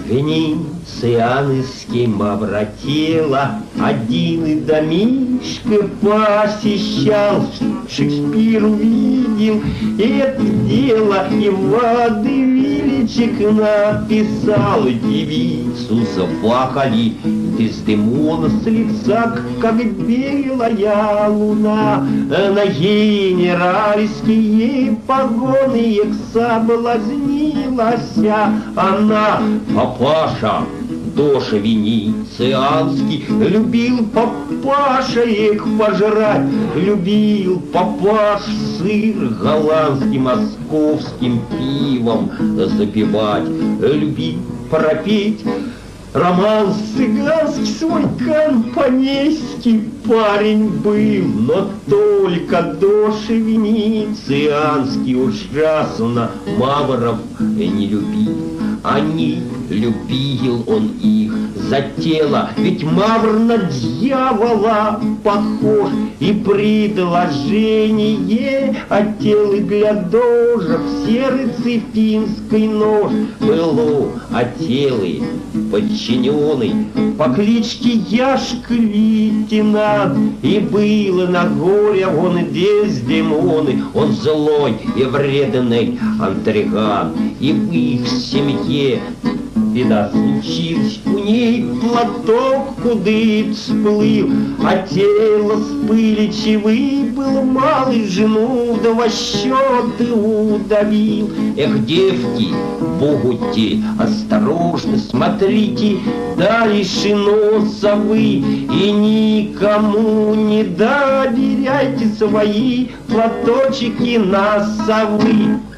Венецианским обратила, один и домишко посещал, Шекспир увидел это дело, и водевилечек написал. Девицу заплакали, Дездемона с лица, как белая луна, на генеральские погоны их соблазнилась она. Папаша, Доша венецианский, любил папаша их пожрать, любил папаш сыр голландским, московским пивом запивать, любил пропеть роман цыганский свой компанейский парень был, но только Доша венецианский ужасно мавров не любил. Они любил он их за тело, ведь мавр на дьявола похож, и предложение от тела для дожа в сердце финской нож было от телы подчиненный по кличке Яшка лейтенант, и было на горе он Дездемоны, он злой и вредный интриган, и в их семье беда случилась, у ней платок куды всплыл, а тело с пыли чевы был малый, жену до во счеты удавил. Эх, девки, будьте осторожны, смотрите дальше носа вы, и никому не доверяйте свои платочки носовые.